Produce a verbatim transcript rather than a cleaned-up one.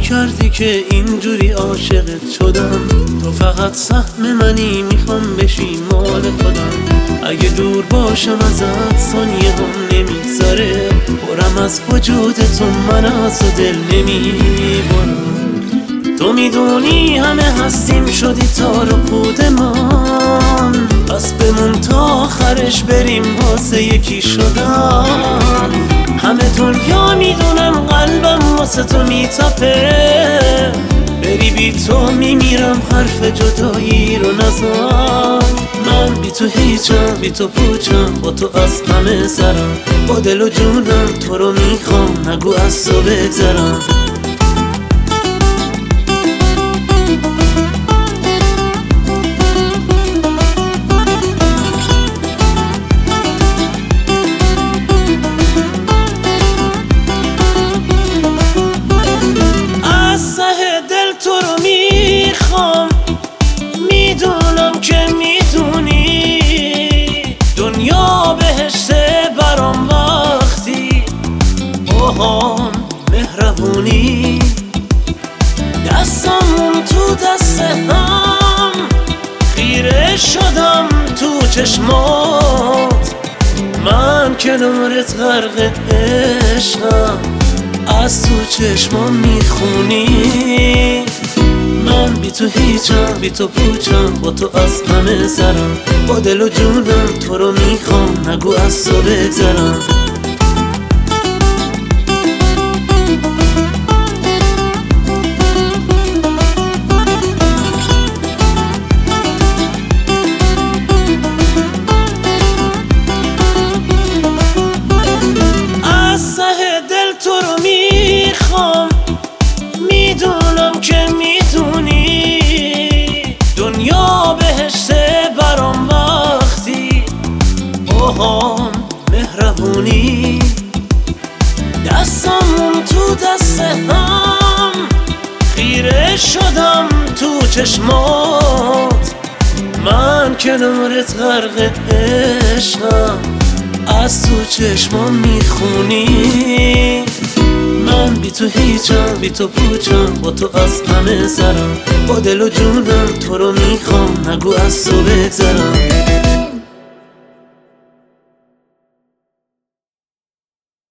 کردی که اینجوری عاشقت شدم. تو فقط سهم منی، میخوام بشی مال خودم. اگه دور باشم ازت ثانیه هم نمیگذره، برم از وجود تو، من از دل نمیبرم. تو میدونی همه هستیم شدی تار و پودمان، پس بمون تا آخرش بریم واسه یکی شدن. همه دنیا میدونم قلبم واسه تو میتپه، بری بی تو میمیرم، حرف جدایی رو نزن. من بی تو هیچم، بی تو پوچم، با تو از همه سرم، با دل و جونم تو رو میخوام، نگو از تو بگذرم. میدونم که میدونی دنیا بهشته برام وقتی اوهام مهربونی. دستمون تو دست هم، خیره شدم تو چشمات، من کنارت غرق عشقم، از تو چشمام میخونی. من بی تو هیچم، بی تو پوچم، با تو از همه سرم، با دل و جونم تو رو میخوام، نگو از تو بگذرم. از ته دل تو رو میخوام، میدونم که میدونی دنیا بهشته برام وقتی اوهام مهربونی. دستمون تو دست هم، خیره شدم تو چشمات، من کنارت غرق عشقم، از تو چشمام میخونی. من بی تو هیچم، بی تو پوچم، با تو از همه سرم، با دل و جونم تو رو میخوام، نگو از تو بگذرم.